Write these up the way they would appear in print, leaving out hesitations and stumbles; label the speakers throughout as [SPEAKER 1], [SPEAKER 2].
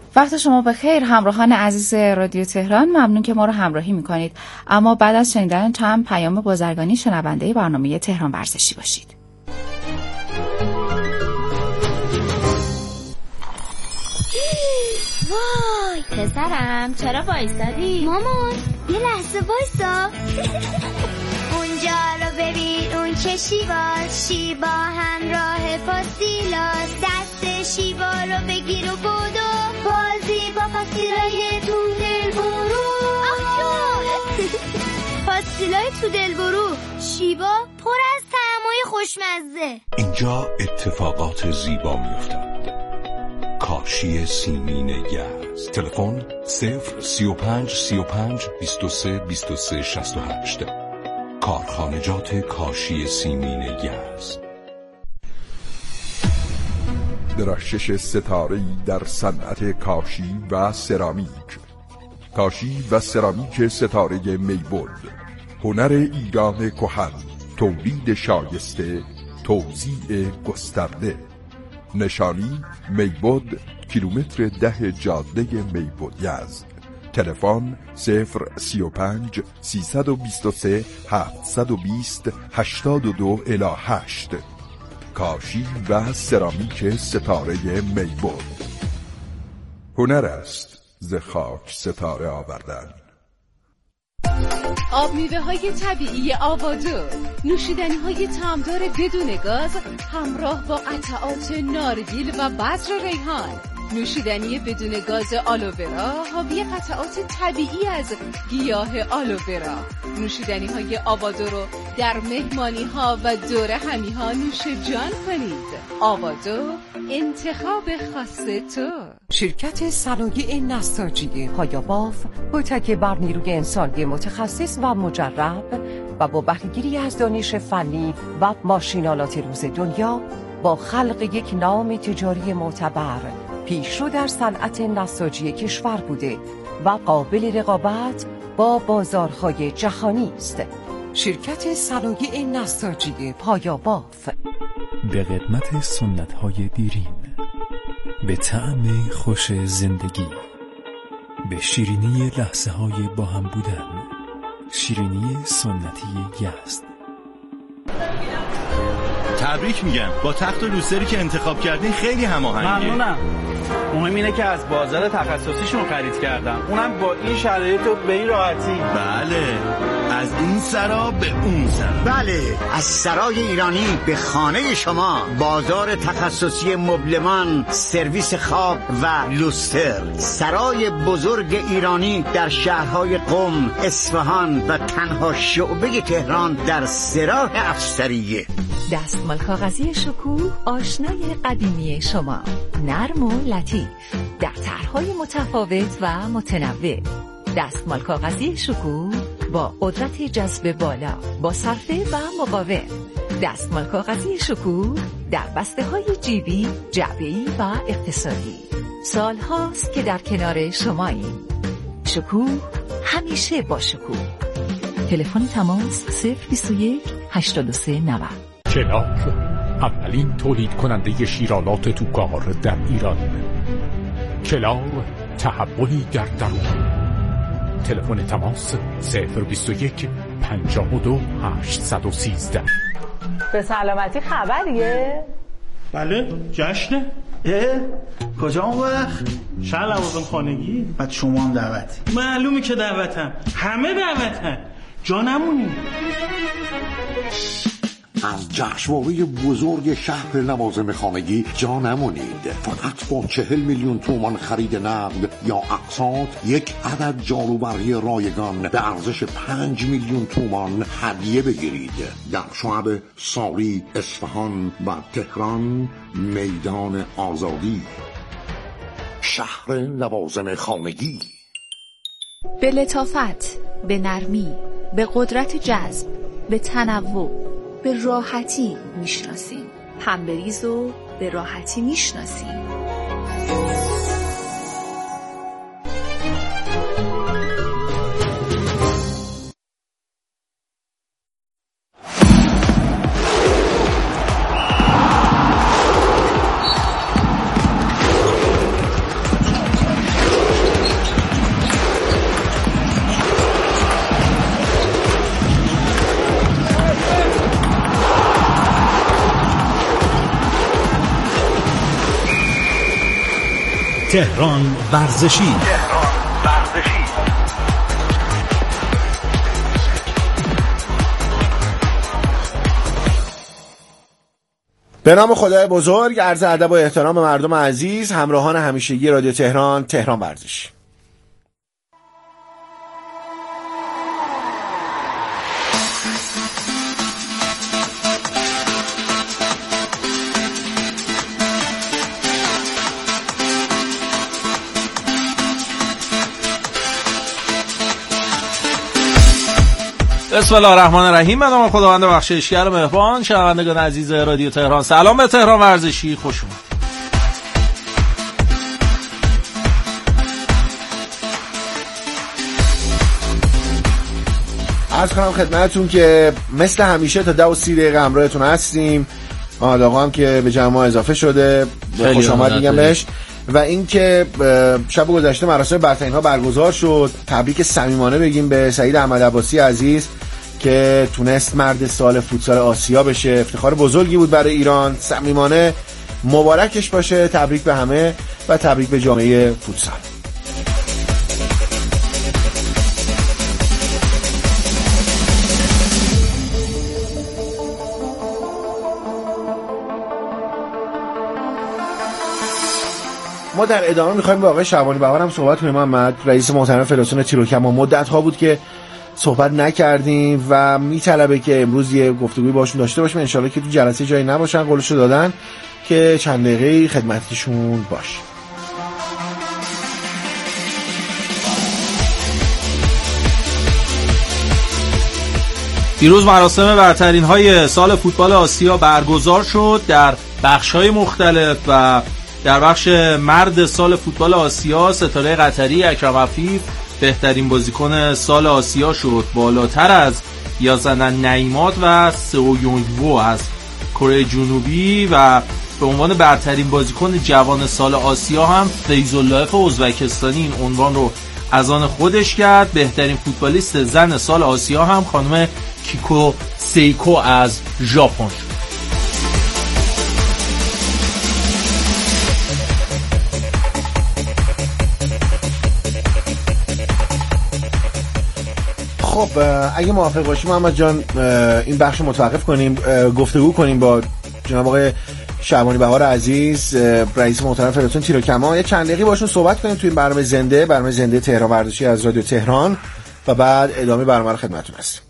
[SPEAKER 1] وقت شما بخیر همراهان عزیز رادیو تهران، ممنون که ما رو همراهی میکنید. اما بعد از شنیدن چند پیام بازرگانی شنونده برنامه تهران ورزشی باشید.
[SPEAKER 2] وای پسرم چرا وایسادی؟
[SPEAKER 3] مامان یه لحظه وایسا. اونجا رو ببین، اون چه شیوا همراه پاستیلاس، دست شیوا رو بگیر و بدو، بازی با پاستیلای تو دل برو. پاستیلای تو دل برو، شیوا پر از طعمای خوشمزه.
[SPEAKER 4] اینجا اتفاقات زیبا میافتند. کاشی سیمین یزد. تلفن 035 35 23 23 68. کارخانجات کاشی سیمین یزد.
[SPEAKER 5] درخشش ستاره‌ای در صنعت کاشی و سرامیک. کاشی و سرامیک ستاره میبود، هنر ایران کهن، تولید شایسته، توزیع گسترده. نشانی میبود، کیلومتر 10 جاده میبود یزد. تلفن 035 323 720 82 الی 8. کاشی و سرامیک ستاره میبود. هنر است ز خاک ستاره آوردن.
[SPEAKER 6] آب میوه های طبیعی آوادو، نوشیدنی های طعمدار بدون گاز همراه با قطعات نارگیل و بذر ریحان. نوشیدنی بدون گاز آلوورا حاوی قطعات طبیعی از گیاه آلوورا. نوشیدنی های آوادو رو در مهمانی ها و دور همی ها نوش جان کنید. آوادو، انتخاب خاص تو.
[SPEAKER 7] شرکت صنایع نساجی پایاباف متکی بر نیروی انسانی متخصص و مجرب و با بهره‌گیری از دانش فنی و ماشینالات روز دنیا با خلق یک نام تجاری معتبر پیشرو در صنعت نساجی کشور بوده و قابل رقابت با بازارهای جهانی است. شرکت صنایع نساجی پایاباف.
[SPEAKER 8] به قدمت سنت‌های دیرین، به طعم خوش زندگی، به شیرینی لحظه‌های با هم بودن. شیرینی سنتی یزد.
[SPEAKER 9] تبریک میگم، با تخت و لوستری که انتخاب کردین خیلی هماهنگه.
[SPEAKER 10] ممنونم. مهم اینه که از بازار تخصصیشون خرید کردم، اونم با این شرایط و به این راحتی.
[SPEAKER 9] بله، از این سرا به اون سرا.
[SPEAKER 11] بله، از سرای ایرانی به خانه شما. بازار تخصصی مبلمان، سرویس خواب و لوستر. سرای بزرگ ایرانی در شهرهای قم، اصفهان و تنها شعبه تهران در سراح افسریه.
[SPEAKER 12] دستمال کاغذی شکوه، آشنای قدیمی شما. نرم و لطیف در طرح‌های متفاوت و متنوع. دستمال کاغذی شکوه با قدرت جذب بالا، با صرفه و مقاوم. دستمال کاغذی شکوه در بسته‌های جیبی، جعبه‌ای و اقتصادی. سال هاست که در کنار شماییم. شکوه همیشه با شکوه. تلفن تماس 021 83 90.
[SPEAKER 13] کلاغ، اولین تولید کننده شیرالات توکار در ایران. کلاغ، تحولی در درون. تلفن تماس 021 52 813.
[SPEAKER 14] به سلامتی خبریه؟
[SPEAKER 10] بله، جشنه. کجا اون وقت؟ شهر لوازم خانگی.
[SPEAKER 11] بعد شما هم دعوتی؟
[SPEAKER 10] معلومه که دعوتم، همه دعوتن، جا نمونی.
[SPEAKER 15] از جشنواره بزرگ شهر لوازم خانگی جا نمونید. فقط با 40 میلیون تومان خرید نقد یا اقساط یک عدد جاروبرقی رایگان به ارزش 5 میلیون تومان هدیه بگیرید. در شعب ساری، اصفهان و تهران، میدان آزادی. شهر لوازم خانگی.
[SPEAKER 16] به لطافت، به نرمی، به قدرت جذب، به تنوع، به راحتی میشناسیم. پنبریز رو به راحتی میشناسیم.
[SPEAKER 9] تهران ورزشی.
[SPEAKER 17] به نام خدای بزرگ، عرض ادب و احترام به مردم عزیز، همراهان همیشگی رادیو تهران ورزشی.
[SPEAKER 18] بسم الله الرحمن الرحیم. من نام خداوند بخشایشگر مهربان. شنوندگان عزیز رادیو تهران، سلام به تهران ورزشی، خوش اومد.
[SPEAKER 17] عرض کنم خدمتتون که مثل همیشه تا 10 و 30 دقیقه همراهتون هستیم. محمد آقا هم که به جمع اضافه شده، خوش آمد میگم بهش. و اینکه شب گذشته مراسم برترین‌ها برگزار شد. تبریک صمیمانه بگیم به سعید احمد عباسی عزیز که تونست مرد سال فوتسال آسیا بشه. افتخار بزرگی بود برای ایران. صمیمانه مبارکش باشه. تبریک به همه و تبریک به جامعه فوتسال. ما در ادامه می‌خوایم با آقای شعبانی بهار هم صحبت کنیم. محمد رئیس محترم فدراسیون تیروکمان، مدت‌ها بود که صحبت نکردیم و میطلبه که امروز یه گفتگوی باشون داشته باشیم. انشالله که تو جلسه جایی نباشن، قولشو دادن که چند دقیقه خدمتشون باش.
[SPEAKER 18] دیروز مراسم برترین‌های سال فوتبال آسیا برگزار شد در بخش‌های مختلف و در بخش مرد سال فوتبال آسیا ستاره قطری اکرم عفیف بهترین بازیکن سال آسیا شد، بالاتر از یازدن نعیمات و سئو یونگوو از کره جنوبی. و به عنوان برترین بازیکن جوان سال آسیا هم فیض‌الله ازبکستانی این عنوان رو از آن خودش کرد. بهترین فوتبالیست زن سال آسیا هم خانم کیکو سیکو از ژاپن شد.
[SPEAKER 17] خب اگه موافق باشیم محمد جان این بخش متوقف کنیم، گفتگو کنیم با جناب آقای شعبانی بهار عزیز رئیس محترم فدراسیون تیروکمان. یه چند دقیقه باشون صحبت کنیم توی این برنامه زنده تهران ورزشی از رادیو تهران و بعد ادامه برنامه رو خدمتتون هستیم.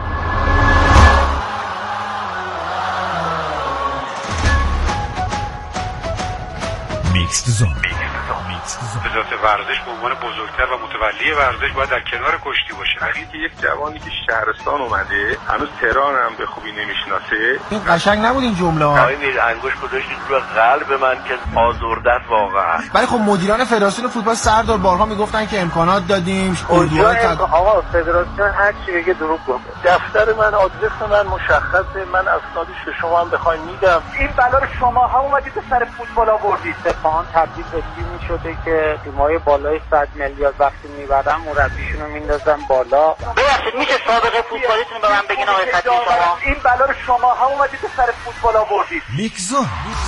[SPEAKER 13] میکس زون.
[SPEAKER 19] وزارت ورزش به عنوان بزرگتر و متولی ورزش باید در کنار کشتی باشه. اگه که یک جوانی که شهرستان اومده هنوز تهران هم به خوبی نمیشناسه.
[SPEAKER 17] این قشنگ نبود این جمله ها.
[SPEAKER 20] این انگوش گذاشتید روی قلب من که آزرده است واقعا.
[SPEAKER 17] ولی خب مدیران فدراسیون فوتبال سردار بارها میگفتن که امکانات دادیم.
[SPEAKER 20] آقا فدراسیون هر چی بگه دروغ گفته. دفتر من، آدرس من مشخصه، من اسنادش به شما هم بخواید میدم. این بلا رو شما ها اومدید به سر فوتبال آوردید. سپاهان تبدیل به تیمی شده که تیم‌های بالای 100 میلیارد وقتی میبرن مربیشون رو میندازن بالا.
[SPEAKER 21] ببخشید میشه سابقه فوتبالیتون به من بگین آقای خطیب شما؟
[SPEAKER 20] این بلا رو شما ها اومدید به سر فوتبال آوردید.
[SPEAKER 13] میکزون.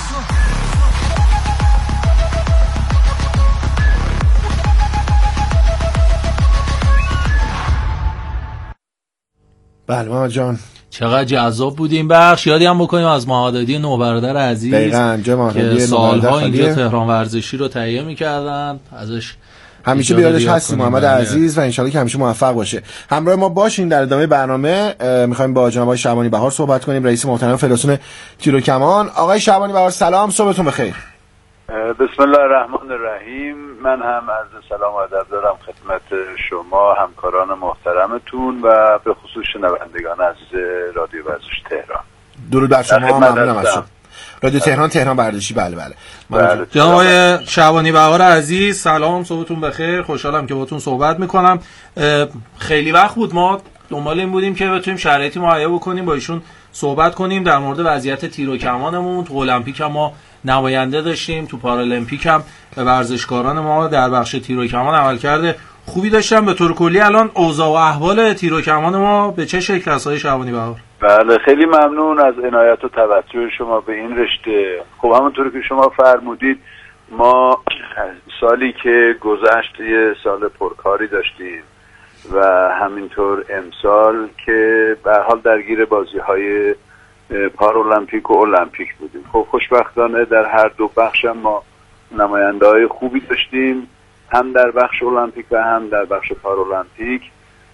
[SPEAKER 17] بله محمد جان
[SPEAKER 18] چقدر جذاب بود این بخش. یادی هم بکنیم از محمدعلی نو برادر عزیز که سالها اینجا تهران ورزشی رو تهیه می‌کردن، ازش
[SPEAKER 17] همیشه بیادش هستیم محمد عزیز و انشالله که همیشه موفق باشه. همراه ما باشین در ادامه برنامه. می‌خوایم با جناب آقای شعبانی بهار صحبت کنیم، رئیس محترم فدراسیون تیروکمان. آقای شعبانی بهار سلام، صبحتون بخیر.
[SPEAKER 22] بسم الله الرحمن الرحیم. من هم عرض سلام و ادب دارم خدمت شما همکاران محترمتون و به خصوص شنوندگان عزیز رادیو ورزش تهران.
[SPEAKER 17] درود بر شما، ممنونم از شما. رادیو تهران ورزشی. بله.
[SPEAKER 18] جناب آقای شعبانی بهار عزیز سلام، صبحتون بخیر. خوشحالم که باهاتون صحبت میکنم. خیلی وقت بود ما دنبال این بودیم که بتونیم شرایطی مهیا بکنیم با ایشون صحبت کنیم در مورد وضعیت تیروکمانمون. تو المپیک هم ما نماینده داشتیم، تو پارالمپیک هم ورزشکاران ما در بخش تیروکمان عملکرد خوبی داشتن. به طور کلی الان اوضاع و احوال تیروکمان ما به چه شکل است آقای شعبانی بهار؟
[SPEAKER 22] بله خیلی ممنون از عنایت و توجه شما به این رشته. خب همونطوری که شما فرمودید ما سالی که گذشت یه سال پرکاری داشتیم و همینطور امسال که به هر حال درگیر بازی‌های پارالمپیک و المپیک بودیم. خب خوشبختانه در هر دو بخش ما نماینده‌های خوبی داشتیم، هم در بخش المپیک و هم در بخش پارالمپیک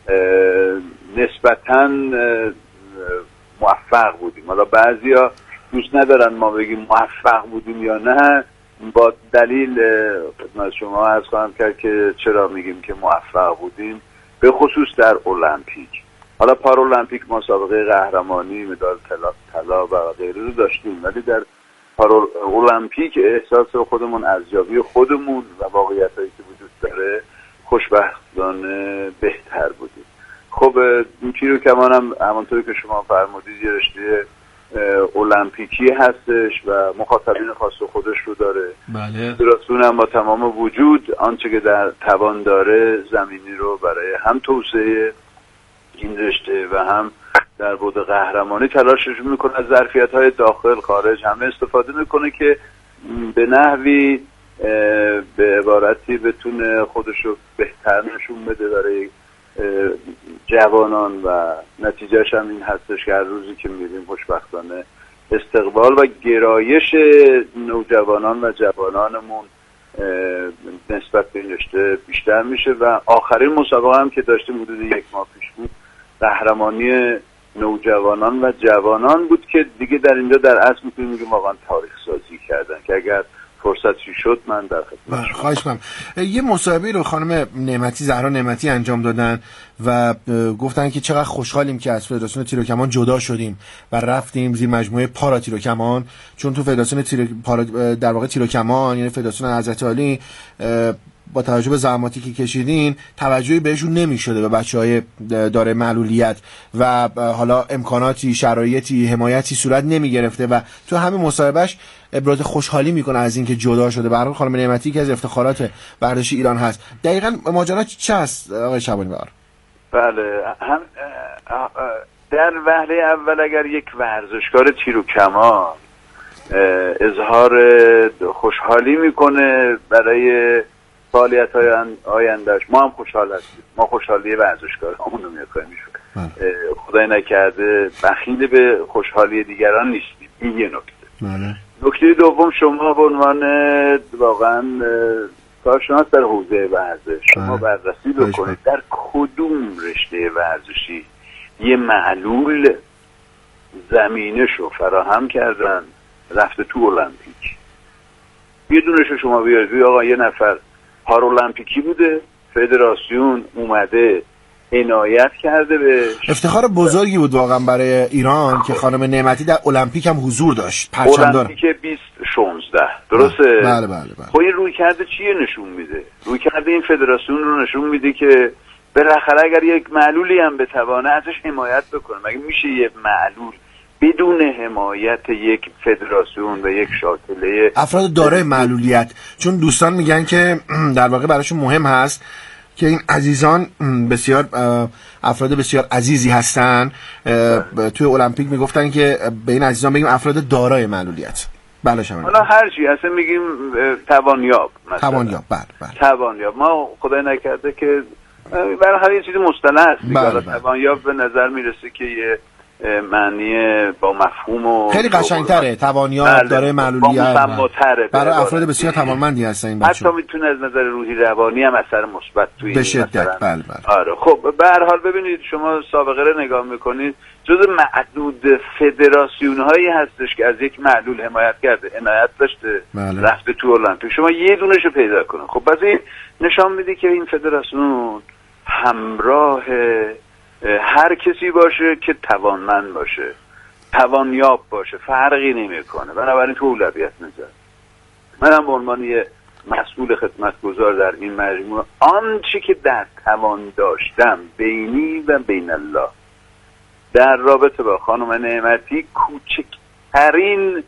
[SPEAKER 22] نسبتاً موفق بودیم. حالا بعضیا دوست ندارن ما بگیم موفق بودیم یا نه، با دلیل خدمت شما عرض خواهم کرد که چرا میگیم که موفق بودیم، به خصوص در المپیک. حالا پارالمپیک مسابقه قهرمانی، مدال طلا و غیره رو داشتیم، ولی در المپیک احساس خودمون، ارزیابی خودمون و واقعیتایی که وجود داره خوشبختانه بهتر بودیم. خب این تیروکمان هم همونطوری که شما فرمودید یه رشته المپیکی هستش و مخاطبین خاص خودش رو داره.
[SPEAKER 18] بله.
[SPEAKER 22] فدراسیون هم با تمام وجود آنچه که در توان داره زمینی رو برای هم توسعه این رشته و هم در بعد قهرمانی تلاشش میکنه، از ظرفیت‌های داخل خارج همه استفاده میکنه که به نحوی به عبارتی بتونه خودش رو بهتر نشون بده برای جوانان و نتیجهش هم این هستش که هر روزی که میریم خوشبختانه استقبال و گرایش نوجوانان و جوانانمون نسبت به این رشته بیشتر میشه و آخرین مسابقه هم که داشتیم حدود 1 ماه پیش بود، قهرمانی نوجوانان و جوانان بود که دیگه در اینجا در اصل میتونیم بگیم واقعا تاریخ سازی کردن که اگر فرصتی شد من در خدمت شما.
[SPEAKER 17] خواهش می‌کنم. یه مصاحبه رو خانم نعمتی، زهرا نعمتی انجام دادن و گفتن که چقدر خوشحالیم که از فدراسیون تیروکمان جدا شدیم و رفتیم زیر مجموعه پارا تیروکمان، چون تو فدراسیون در واقع تیروکمان یعنی فدراسیون حضرت عالی با توجه به زحماتی که کشیدین توجهی بهشون نمی‌شده به بچه‌های داره معلولیت و حالا امکاناتی، شرایطی، حمایتی صورت نمی‌گرفته و تو همین مصاحبهش ابراز خوشحالی میکنه از اینکه جدا شده. به هر حال خانم نعمتی که از افتخارات ورزش ایران هست. دقیقاً ماجرا چه است آقای شعبانی بهار؟
[SPEAKER 22] بله، هم در وهله اول اگر یک ورزشکار تیروکمان اظهار خوشحالی میکنه برای فعالیت‌های آیندهش، ما هم خوشحال هستیم. ما خوشحالی ورزشکارامون رو می‌خوایم. خدای نکرده بخیل به خوشحالی دیگران نیستیم. این یه نکته. نکته دوم، شما به عنوان واقعا کارشناس در حوزه ورزش شما بررسی بکنید در کدوم رشته ورزشی یه معلول زمینشو فراهم کردن رفته تو المپیک. یه دونشو شما بیارید آقا یه نفر پارالمپیکی بوده، فدراسیون اومده عنایت کرده به
[SPEAKER 17] افتخار بزرگی بود واقعا برای ایران که خانم نعمتی در المپیک هم حضور داشت. پرچمدار
[SPEAKER 22] المپیک 2016 درسته؟
[SPEAKER 17] بله.
[SPEAKER 22] خب این روی کرده چیه نشون میده؟ روی کرده این فدراسیون رو نشون میده که بالاخره اگر یک معلولی هم بتوانه ازش حمایت بکنه. مگه میشه یک معلول بدون حمایت یک فدراسیون و یک شاکله
[SPEAKER 17] افراد دارای معلولیت؟ چون دوستان میگن که در واقع براشون مهم هست که این عزیزان بسیار افراد بسیار عزیزی هستن. توی المپیک میگفتن که به این عزیزان بگیم افراد دارای معلولیت. بله شما
[SPEAKER 22] حالا هر چی اصلا میگیم توانیاب مثلا. توانیاب ما خدای نکرده که برای هر یه چیزی مصطلح است. توانیاب به نظر میرسه که یه معنی با مفهوم و
[SPEAKER 17] خیلی قشنگ‌تره. توانیاب داره معلولیت برای افراد بسیار توانمندی هستن این بچه‌ها.
[SPEAKER 22] حتی میتونه از نظر روحی روانی هم اثر مثبت توی
[SPEAKER 17] به شدت. بله.
[SPEAKER 22] آره خب به هر حال ببینید شما سابقه رو نگاه میکنید جز معدود فدراسیون‌هایی هستش که از یک معلول حمایت کرده، عنایت داشته، رفته تو المپیک. شما یه دونهشو پیدا کنید. خب پس این نشان میده که این فدراسیون همراه هر کسی باشه که توانمند باشه، توانیاب باشه، فرقی نمیکنه. بنابراین تو اولویت نظر منم به عنوان یه مسئول خدمتگزار در این مجموعه آنچه که در توان داشتم بینی و بین الله در رابطه با خانم نعمتی کوچکترین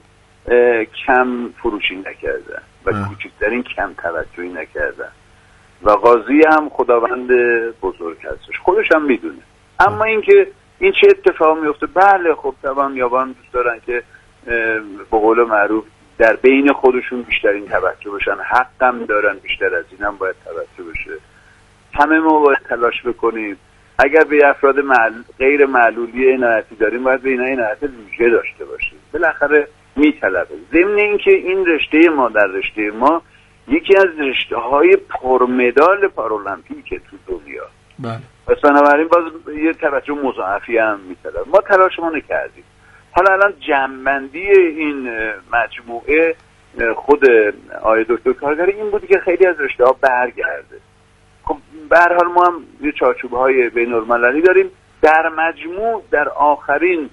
[SPEAKER 22] کم فروشی نکردن و کوچکترین کم توجهی نکردن و قاضی هم خداوند بزرگ هستش، خودش هم میدونه. اما اینکه این چه اتفاق میفته، بله خب توانیابان دوست دارن که به قول معروف در بین خودشون بیشترین توجه بشن. حقم دارن، بیشتر از اینم باید توجه بشه. همه ما باید تلاش بکنیم. اگر به افراد غیر معلولی عنایتی داریم، باید به اینا عنایت ویژه داشته باشیم. بالاخره میطلبه. ضمن اینکه این رشته ما در رشته ما یکی از رشته‌های پرمدال پارالمپیک تو دنیا.
[SPEAKER 18] بله.
[SPEAKER 22] پس بنابراین باز یه توجه مضاعفی هم میطلبه. ما تلاشمون کردیم. حالا الان جمع‌بندی این مجموعه خود آقای دکتر کارگری این بود که خیلی از رشته‌ها برگرده. خب به هر حال ما هم یه چارچوب‌های بین‌المللی داریم. در مجموع در آخرین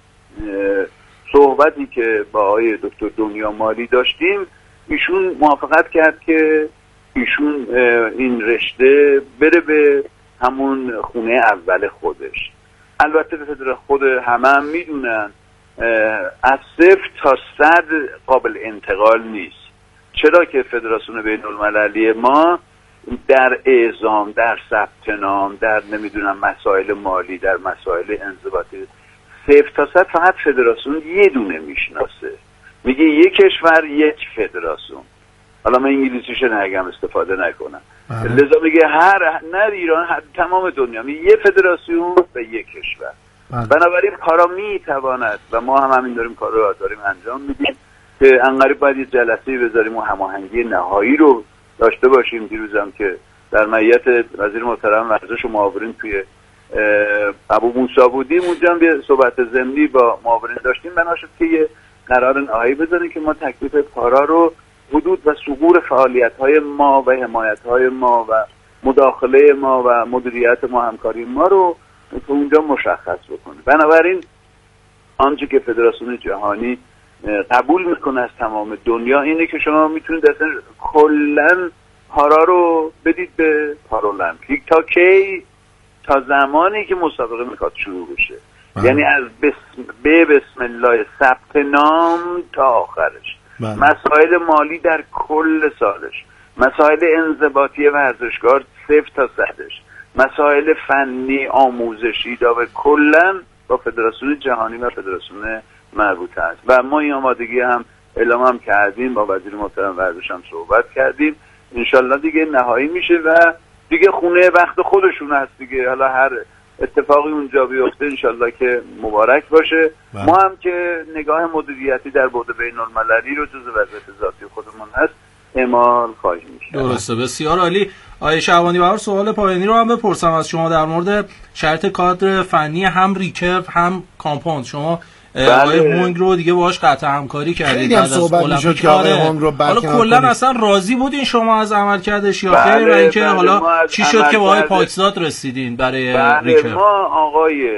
[SPEAKER 22] صحبتی که با آقای دکتر دنیا مالی داشتیم، ایشون موافقت کرد که ایشون این رشته بره به همون خونه اول خودش. البته به خود همه هم میدونن از 0 تا 100 قابل انتقال نیست. چرا که فدراسیون بین‌المللی ما در اعزام، در ثبت نام، در نمیدونم مسائل مالی، در مسائل انضباطی 0 تا 100 فقط فدراسیون یه دونه میشناسه. میگه یک کشور یک فدراسیون. حالا من انگلیسیش نگم استفاده نکنم. لذا میگه نه ایران، تمام دنیا میگه یه فدراسیون و یک کشور. بنابراین کارا میتواند و ما هم همین داریم کار رو داریم انجام میدیم که انقریب باید یه جلسه‌ای بذاریم و هماهنگی نهایی رو داشته باشیم. دیروزم که در معیت وزیر محترم ورزش و معاونین توی ابو موسی بودیم، اونجا هم یه صحبت ضمنی با معاونین داشتیم. بنا شد که یه قرار نهایی بذاریم که ما تکلیف کارا رو، حدود و ثغور فعالیت‌های ما و حمایت‌های ما و مداخله ما و مدیریت ما، همکاری ما رو تو اونجا مشخص بکنیم. بنابراین آنچه که فدراسیون جهانی قبول میکنه از تمام دنیا اینه که شما میتونید اصلا کلن پارا رو بدید به پارالمپیک. تا کی؟ تا زمانی که مسابقه میخواد شروع بشه. یعنی از بسم الله ثبت نام تا آخرش. مسائل مالی در کل سالش، مسائل انضباطی ورزشکار 0 تا 100ش، مسائل فنی آموزشی و کلا با فدراسیون جهانی و فدراسیون مربوطه است. و ما این آمادگی هم اعلام هم کردیم، با وزیر محترم ورزش هم صحبت کردیم. انشالله دیگه نهایی میشه و دیگه خونه وقت خودشون هست دیگه. حالا هر اتفاقی اونجا بیفته انشالله که مبارک باشه. ما هم که نگاه مدیریتی در بعد بین‌المللی رو جز وضعیت ذاتی خودمون هست اعمال خواهیم کرد.
[SPEAKER 18] درسته، بسیار عالی. آقای شعبانی بهار، سوال پایانی رو هم بپرسم از شما در مورد شرط کادر فنی هم ریکرو هم کامپوند. شما آقای هونگ رو دیگه باهاش قطع همکاری کردید.
[SPEAKER 17] خیلی هم صحبت میشد که آقای هونگ رو
[SPEAKER 18] حالا کلا اصلا راضی بودین شما از عملکردش یا خیر؟ و اینکه حالا چی شد که با آقای پاکزاد رسیدین برای ریکرو؟
[SPEAKER 22] ما آقای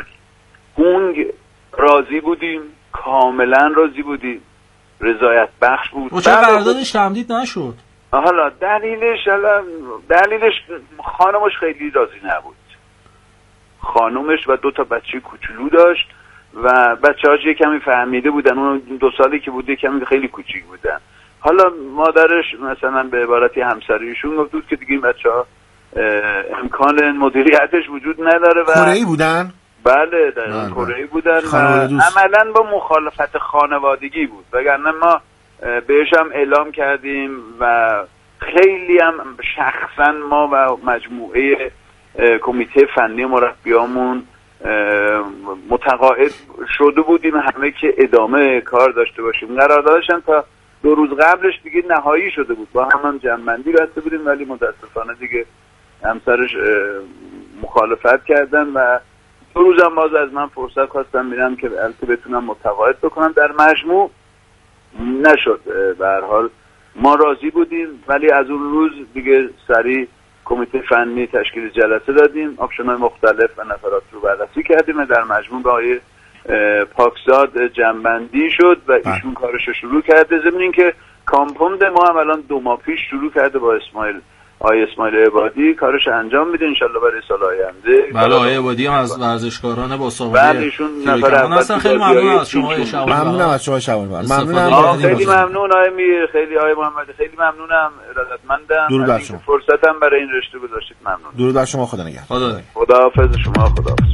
[SPEAKER 22] هونگ راضی بودیم، کاملا راضی بودیم، رضایت بخش بود.
[SPEAKER 18] چرا قراردادش تمدید نشد؟
[SPEAKER 22] حالا دلیلش خانمش خیلی راضی نبود. خانمش و 2 تا بچه کوچولو داشت و بچه‌هاش یه کمی فهمیده بودن. اون 2 سالی که بود یه کمی خیلی کوچیک بودن. حالا مادرش مثلا به عبارتی همسریشون گفت بود که دیگه این بچه‌ها امکان مدیریتش وجود نداره. و
[SPEAKER 17] کره‌ای بودن؟
[SPEAKER 22] بله در کره‌ای بودن و عملاً با مخالفت خانوادگی بود. وگرنه ما بهش هم اعلام کردیم و خیلی هم شخصا ما و مجموعه کمیته فنی مربیامون متقاعد شده بودیم همه که ادامه کار داشته باشیم. قراردادش هم تا 2 روز قبلش دیگه نهایی شده بود، با هم جمع‌بندی بسته بودیم، ولی متاسفانه دیگه همسرش مخالفت کردن و 2 روزم باز از من فرصت خواستم میرم که البته بتونم متقاعد بکنم. در مجموع نشد. به هر حال ما راضی بودیم، ولی از اون روز دیگه سریع کمیته فنی تشکیل جلسه دادیم، آپشن‌های مختلف و نفرات رو بررسی کردیم و در مجموع با آقای پاکزاد جمع‌بندی شد و ایشون کارش رو شروع کرده. ضمن اینکه کامپوند ما هم الان 2 ماه پیش شروع کرده با آقای اسماعیل عبادی کارش انجام میده انشالله برای سال آینده.
[SPEAKER 18] بله آقای عبادی هم از ورزشکاران با سابقه.
[SPEAKER 22] بله ایشون نفر اول.
[SPEAKER 18] خیلی ممنون از شما شعبانی.
[SPEAKER 17] ممنونم از شما شعبانی.
[SPEAKER 22] ممنونم. خیلی ممنون آقای میر، خیلی آقای محمد، خیلی ممنونم، ارادتمندم.
[SPEAKER 17] درود بر شما.
[SPEAKER 22] فرصتم برای این رشته گذاشتید. ممنون.
[SPEAKER 17] درود بر شما. خدا نگهدار.
[SPEAKER 22] خداحافظ شما. خداحافظ.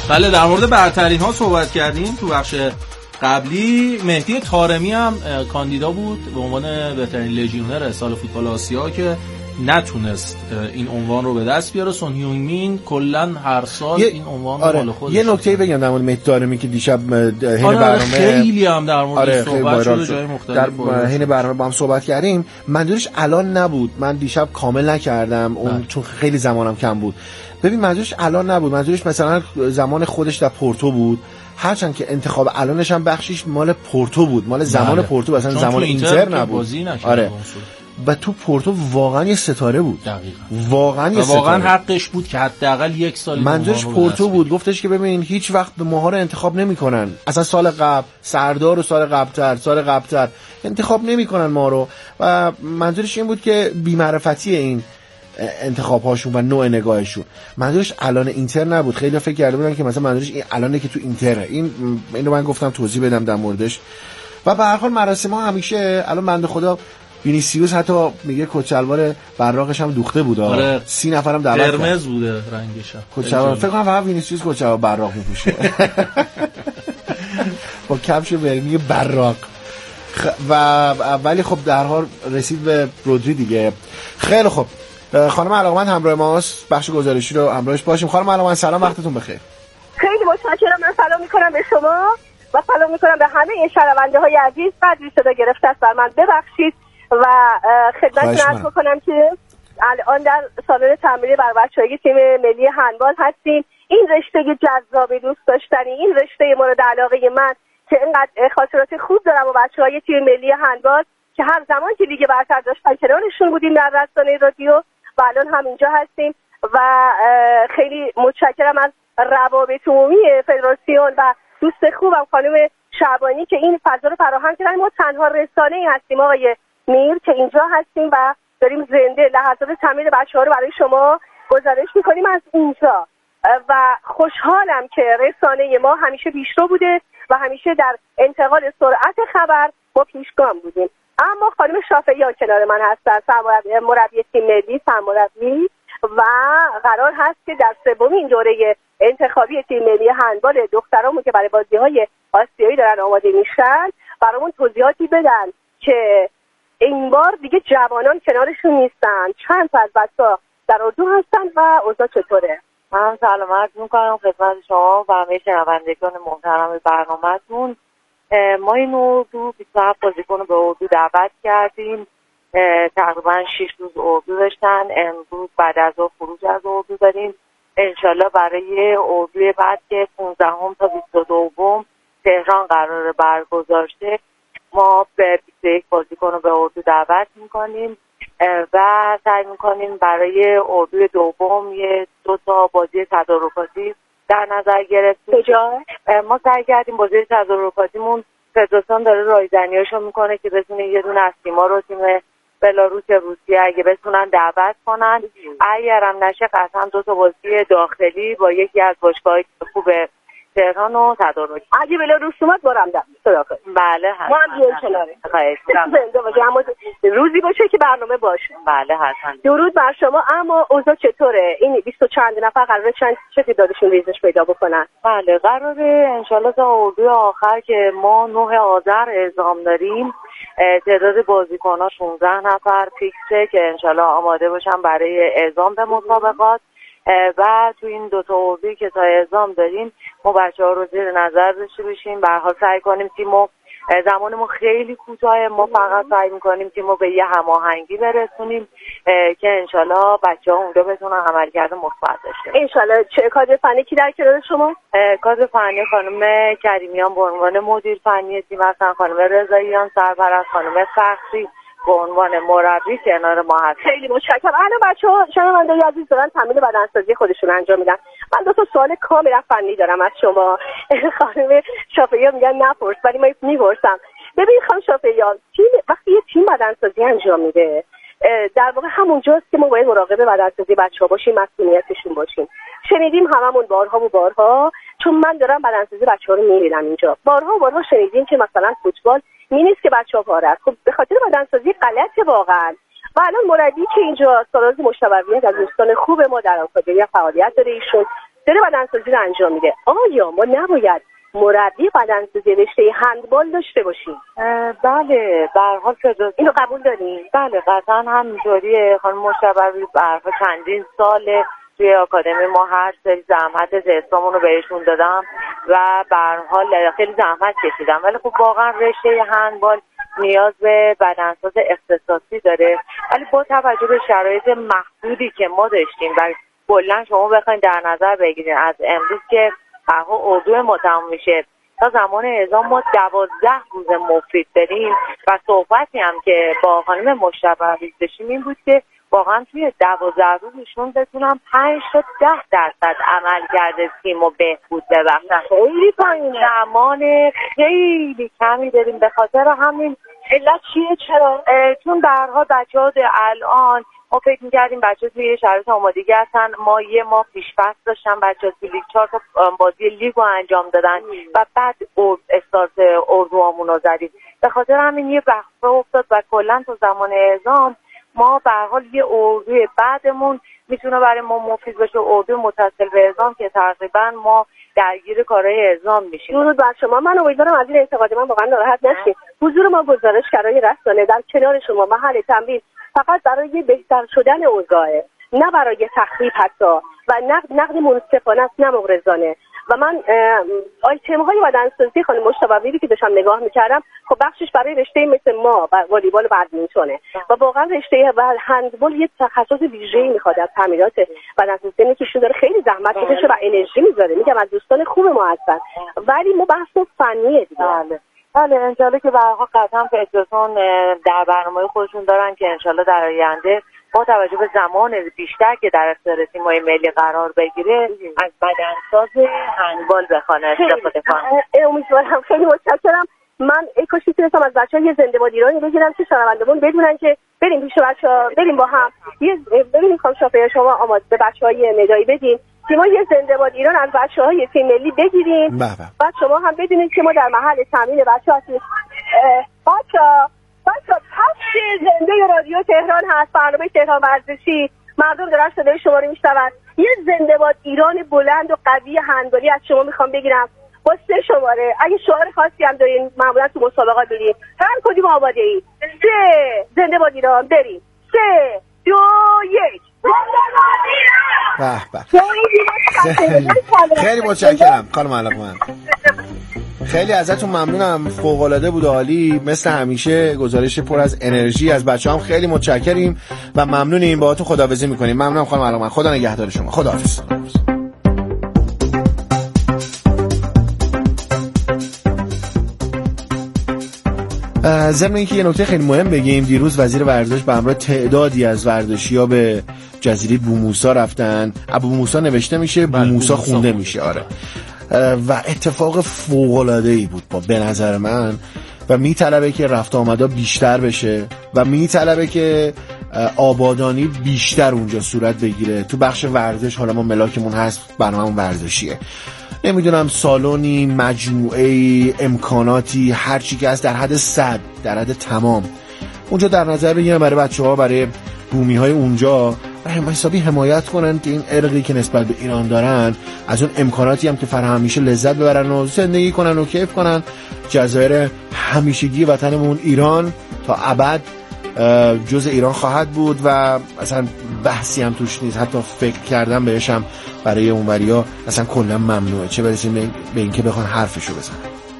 [SPEAKER 18] بله در مورد برترین ها صحبت کردیم تو بخش قبلی. مهدی طارمی هم کاندیدا بود به عنوان بهترین لژیونر سال فوتبال آسیا که نتونست این عنوان رو به دست بیاره. سون هیونگ مین کلا هر سال این عنوان رو مال خودش.
[SPEAKER 17] یه نکته بگم در مورد مهدی طارمی که دیشب حین برنامه
[SPEAKER 18] خیلی هم در مورد صحبت شده جای مختلف
[SPEAKER 17] در حین برنامه با هم صحبت کردیم. منظورش الان نبود، من دیشب کامل نکردم اون چون خیلی زمانم کم بود. ببین منظورش الان نبود، منظورش مثلا زمان خودش در پورتو بود، هرچند که انتخاب الانش هم بخشیش مال پورتو بود، مال زمان پورتو، مثلا زمان اینتر نبود. آره و تو پورتو واقعا یه ستاره بود.
[SPEAKER 18] دقیقاً.
[SPEAKER 17] واقعا یه ستاره.
[SPEAKER 18] واقعا حقش بود که حداقل یک سال
[SPEAKER 17] منظورش پورتو بود. گفتش که ببین هیچ وقت به ماها رو انتخاب نمی‌کنن. اصلا سال قبل سردار و سال قبل‌تر انتخاب نمی‌کنن ما رو و منظورش این بود که بی‌معرفتی این انتخاب هاشون و نوع نگاهشون. منظورش الان اینتر نبود. خیلی فکر کرده بودن که مثلا منظورش این الانه که تو اینتره. اینو من گفتم توضیح بدم در موردش. و به هر حال مراسم ها همیشه الان بنده خدا وینیسیوس حتی میگه کچلوار براقش هم دوخته بود.
[SPEAKER 18] آره
[SPEAKER 17] 30 نفرم دعوت کرد.
[SPEAKER 18] قرمز بوده رنگش.
[SPEAKER 17] کچلوار فکر کنم فقط وینیسیوس کچلوار براق میپوشه. با کفش ورنی براق. ولی خب در حال رسید به رودری دیگه. خیلی خوب. خانم علاقمند همراه ماست، بخش گزارشی رو همراهش باشیم. خانم علاقمند سلام، وقتتون بخیر.
[SPEAKER 1] خیلی متشکرم. من سلام میکنم به شما و سلام میکنم به همه شنونده های عزیز. قدری صدا گرفته است بر من ببخشید و خدمتتون عرض میکنم که الان در سالن تمرین بر بچه‌های تیم ملی هندبال هستیم. این رشته جذاب دوست داشتنی، این رشته مورد علاقه من که اینقدر خاطرات خوب دارم و بچه‌های تیم ملی هندبال که هر زمان که لیگ برتر داشتن کنارشون بودیم در رسانه رادیو و الان هم اینجا هستیم و خیلی متشکرم از روابط عمومی فدراسیون و دوست خوبم خانم شعبانی که این فضا رو فراهم کردن. ما تنها رسانه‌ای هستیم آقای میر که اینجا هستیم و داریم زنده لحظات تمرین بچه‌ها رو برای شما گزارش می‌کنیم از اینجا و خوشحالم که رسانه ما همیشه پیشرو بوده و همیشه در انتقال سرعت خبر ما پیشگام بودیم. اما خانم شافعیان کنار من هستن، مربی تیم ملی، سرمربی و قرار هست که در سومین دوره انتخابی تیم ملی هندبال دخترامون که برای بازی‌های آسیایی دارن آماده میشن برامون توضیحاتی بدن که این بار دیگه جوانان کنارشون نیستن. چند تا از بچه‌ها در اردو هستن و اوضاع چطوره؟
[SPEAKER 2] من سلام عرض می‌کنم خدمت شما و همه شنوندگان محترم برنامه‌تون. ما این اردو 27 بازیکن رو به اردو دعوت کردیم. تقریبا 6 روز اردو داشتن. امروز بعد از خروج از اردو داریم. انشالله برای اردوی بعد که 15 تا 22 تهران قرار برگزار شه ما به 21 بازیکن رو به اردو دعوت میکنیم و سعی میکنیم برای اردوی دوم یه 2 تا بازی تدارکاتی در نظر گرفتیم. ما سعی کردیم بازی تدارکاتیمون فدراسیون داره رایزنیاشو میکنه که بتونه یه دونه از تیم‌ها رو تیم بلاروس روسیه اگه بتونن دعوت کنن، اگرم نشه قطعا 2 تا بازی داخلی با یکی از باشگاه‌های خوب تهران و تدارک.
[SPEAKER 1] اگه بلاروس اومد بارم دم صدا کنیم.
[SPEAKER 2] بله حتما.
[SPEAKER 1] ما هم بیایم کناره. زنده باشه. اما روزی باشه که برنامه باشه.
[SPEAKER 2] بله حتما.
[SPEAKER 1] درود بر شما. اما اوضاع چطوره؟ این 20 چند نفر قراره چه تعدادشون ریزش پیدا بکنن؟
[SPEAKER 2] بله قراره انشالله تا اردوی آخر که ما 9 آذر اعزام داریم تعداد بازیکن‌ها 16 نفر فیکسه که انشالله آماده باشن برای اعزام به مسابقات و تو این 2 تا اردویی که تا اعزام داریم ما بچه‌ها رو زیر نظر داشته باشیم. به هر حال سعی کنیم تیمو زمانمون خیلی کوتاهه، ما فقط سعی می‌کنیم تیمو به یه هماهنگی برسونیم که انشالله بچه‌ها اونجا بتونن عملکرد مثبت داشته.
[SPEAKER 1] انشالله. چه کادر فنی کی در کنار شما؟
[SPEAKER 2] کادر فنی خانم کریمیان به عنوان مدیر فنی تیم هستن، خانم رضاییان سرپرست، خانم فخری به عنوان مربی کنار ما هست.
[SPEAKER 1] خیلی متشکرم. الان بچه‌ها شنوندگان عزیز دارن تمرین بدنسازی خودشون انجام میدن. من 2 تا سوال کاملا فنی دارم از شما. خانم شافعیان میگن نپرس ولی من میپرسم. ببین خانم شافعیان، وقتی یه تیم بدنسازی انجام میده در واقع همونجاست که ما باید مراقب بدنسازی بچه‌ها باشیم، مسئولیتشون باشیم. شنیدیم هممون بارها چون من دارم بدنسازی بچه‌ها رو می‌بینم اینجا. بارها شنیدیم که مثلا فوتبال نیست که بچه‌ها پاره. خب به خاطر بدنسازی غلط واقعا. و الان مربی که اینجا ساراز مشتبه‌ویت از دوستان خوب ما در آکادمی فعالیت داره، ایشون داره بدنسازی رو انجام میده. آیا ما نباید مربی بدنسازی رشته هندبال داشته باشیم؟
[SPEAKER 2] بله، به هر حال
[SPEAKER 1] اینو قبول دارین؟
[SPEAKER 2] بله قطعا همینطوریه. خانم مشتبه به هر حال چندین سال توی آکادمی ما هر سری زحمت زستامون رو بهشون دادم و به هر حال خیلی زحمت کشیدم، ولی خب واقعا رشته هندبال نیاز به بدنساز اختصاصی داره. ولی با توجه به شرایط محدودی که ما داشتیم و کلا شما بخواید در نظر بگیرید از امروز که اردو ما تموم میشه تا زمان اعزام ما 12 روز مفید داریم و صحبتی هم که با خانم مشتبه داشتیم این بود که واقعا توی 12 روزشون بتونم 5 تا 10% عمل کرده تیمو بهبود ببخشن.
[SPEAKER 1] خیلی پایینه.
[SPEAKER 2] زمان خیلی کمی داریم. به خاطر همین
[SPEAKER 1] علت چیه؟ چرا؟
[SPEAKER 2] چون به هر حال بچه‌ها الان ما فکر می‌کردیم بچه‌ها توی شرایط آمادگی هستن. ما یه ماه پیش‌فصل داشتن بچه‌ها توی لیگ 4 تا بازی لیگ رو انجام دادن و بعد استارت اردوامون رو زدیم. به خاطر همین یه وقفه افتاد و کلا تا زمان اعزام ما به هر حال یه اردوی بعدمون میتونه برای ما مفید بشه، اردو متصل به اعزام که تقریبا ما درگیر کارهای اعزام میشیم.
[SPEAKER 1] درود بر شما. من امیدوارم از این انتقاد من واقعا ناراحت نشید. حضور ما گزارشگرای رسانه در کنار شما محل تمرین فقط برای بهتر شدن اوضاعه، نه برای تخریب حتی و نقد منصفانه است، نه مغرضانه. و من آیتم های بدنسازی خانم مشتبه که داشتم نگاه میکردم، خب بخشش برای رشته مثل ما و والیبال و بدمینتونه و واقعا رشته هندبال یه تخصص ویژه‌ای میخواد از تمرینات بدنسازی که داره خیلی زحمت میکشه و انرژی میذاره. میگم از دوستان خوب ما هستن، ولی ما بحث فنیه دیگه.
[SPEAKER 2] بله انشالله که به هر حال قطعا فدراسیون در برنامه خودشون دارن که انشالله در آینده با توجه به زمان بیشتر که در اختیار تیم‌های ملی قرار بگیره از بدنساز هندبال بخوان استفاده کنن.
[SPEAKER 1] امیدوارم. خیلی متشکرم. من کاش میتونستم از بچه‌ها یه زنده باد ایرانی بگیرم که شنوندگان بدونن که بریم پیش بچه‌ها، بریم با هم ببینیم خانم شافعی شما آماده به بچه‌های ندایی بدین ما یه زنده باد ایران از بچه‌های تیم ملی بگیریم. بعد شما هم بدونید که ما در محل تامین بچه‌ها هستیم. بچه‌ها پخش زنده رادیو تهران هست، برنامه تهران ورزشی. مردم دارن صدای شما رو میشنون. یه زنده باد ایران بلند و قوی هندبالی از شما میخوام بگیرم با 3 شماره. اگه شعار خاصی هم دارین معمولا تو مسابقات میدین، هر کدوم آماده ای. 3 زنده باد ایران. بریم. 3 2 1
[SPEAKER 17] خیلی متشکرم خانم علقمند. خیلی ازتون ممنونم. فوق العاده بود، عالی مثل همیشه. گزارش پر از انرژی از بچه‌هام. خیلی متشکریم و ممنونیم. باهاتون خداحافظی می‌کنیم. ممنونم خانم علقمند. خدا نگهدار شما. خداحافظ. ضمن اینکه یه نکته خیلی مهم بگیم، دیروز وزیر ورزش به همراه تعدادی از ورزشی‌ها به جزیره بوموسا رفتن. ابو موسی نوشته میشه، بوموسا خونده میشه. آره. و اتفاق فوق‌العاده‌ای بود به نظر من و میطلبه که رفت آمدا بیشتر بشه و میطلبه که آبادانی بیشتر اونجا صورت بگیره. تو بخش ورزش حالا ما ملاکمون هست، برنامه‌مون ورزشیه، نمیدونم سالونی، مجموعه‌ای، امکاناتی، هر چی که هست در حد 100، در حد تمام اونجا در نظر بگیرن برای بچه‌ها، برای بومی‌های اونجا حسابی حمایت کنن که این ارقی که نسبت به ایران دارن از اون امکاناتی هم که فراهم میشه لذت ببرن و زندگی کنن و کیف کنن. جزایر همیشگی وطنمون ایران تا ابد جزء ایران خواهد بود و اصلا بحثی هم توش نیست. حتی فکر کردم بهش هم برای اونوریا اصلا کلا ممنوعه، چه برسیم به اینکه بخوان حرفشو بزنن.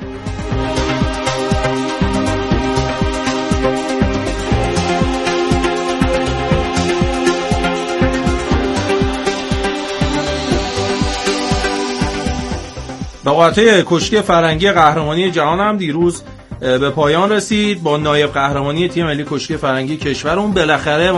[SPEAKER 18] رقابت‌های کشتی فرنگی قهرمانی جهان هم دیروز به پایان رسید با نایب قهرمانی تیم ملی کشتی فرنگی کشورمون. بالاخره